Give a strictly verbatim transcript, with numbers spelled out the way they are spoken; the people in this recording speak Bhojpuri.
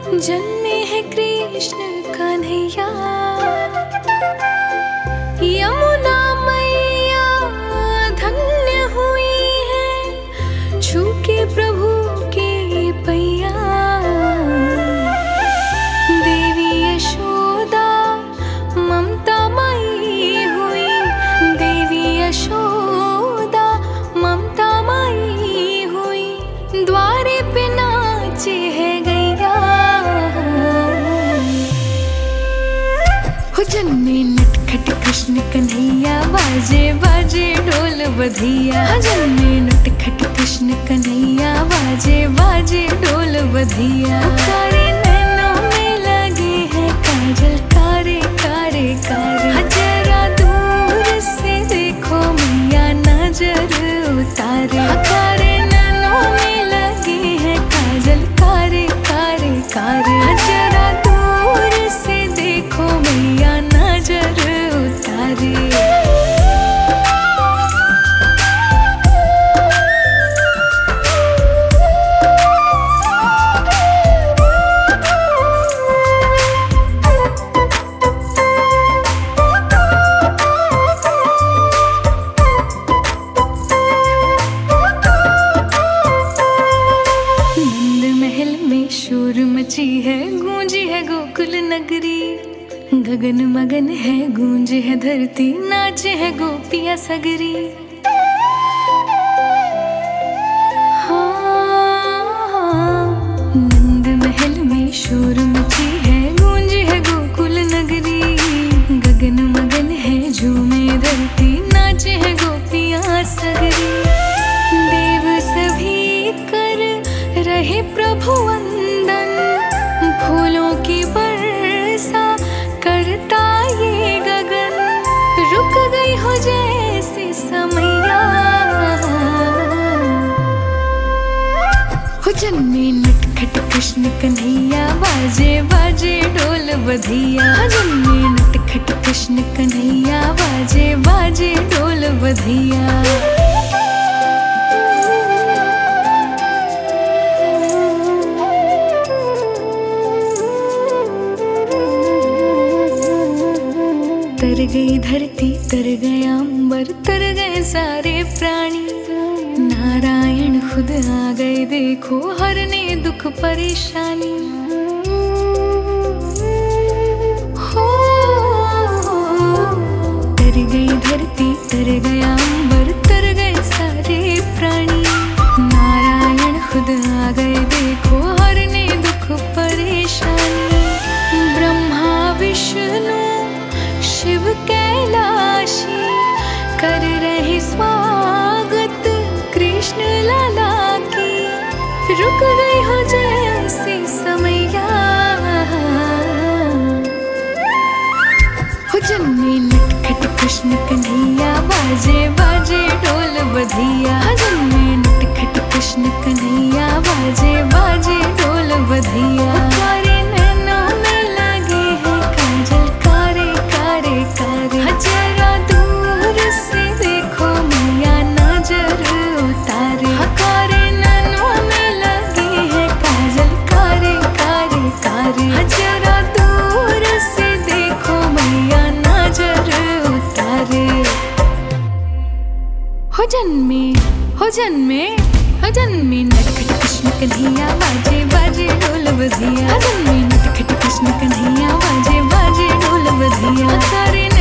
जन्मे है कृष्ण कन्हैया, यमुना मैया धन्य हुई है, छू के प्रभु के पैया। देवी यशोदा ममता मई हुई, देवी यशोदा ममता मई हुई, द्वारे पे नाचे है गैया। हो जन्मे नटखट कृष्ण कन्हैया, बाजे बाजे ढोल बधिया। जन्मे नटखट कृष्ण कन्हैया, बाजे बाजे ढोल बधिया। कारे नैनों में लगे हैं काजल, कारे कारे कारे। जरा दूर से देखो मैया नजर उतारे। कारे नैनों में लगे हैं काजल, कारे कारे कारे। जरा दूर से देखो मैया नजर उतारे। शोर मची है, गूंजी है गोकुल नगरी। गगन मगन है, गूंज है धरती, नाचे है गोपियाँ सगरी। हाँ, नंद महल में शोर मची है, गूंज है गोकुल नगरी। गगन मगन है, झूमे धरती, नाचे है गोपियाँ सगरी। देव सभी कर रहे प्रभु वंदन, फूलों की वर्षा करता ये गगन। रुक गई हो जैसे समैया। हो जन्मे नटखट कृष्ण कन्हैया, बाजे बाजे ढोल बधिया। जन्मे नटखट कृष्ण कन्हैया, बाजे बाजे ढोल बधिया। तर गई धरती, तर गया अंबर, तर गए सारे प्राणी। नारायण खुद आ गए देखो, हरने दुख परेशानी। हो तर गई धरती, तर गया अंबर, तर गए सारे प्राणी। नारायण खुद आ गए देखो, हरने दुख परेशानी। ब्रह्मा विष्णु शिव कैलाशी कर रहे स्वागत कृष्ण लाला की। रुक गई हो जैसे समैया। हो जन्मे नटखट कृष्ण कन्हैया, बाजे बाजे ढोल बधिया। जन्मे नटखट कृष्ण कन्हैया, बाजे बाजे ढोल बधिया। कारे नैनों में लगे हैं काजल, कारे कारे कारे। जरा दूर से देखो मैया नजर उतारे। कारे नैनों में लगे हैं काजल, कारे कारे कारे। जरा दूर से देखो मैया नजर उतारे। हो जन्मे हो जन्मे हो जन्मे नटखट कृष्ण कन्हैया, बाजे बाजे ढोल बधिया। जन्मे नटखट कृष्ण कन्हैया, बाजे बाजे ढोल बधिया। कारे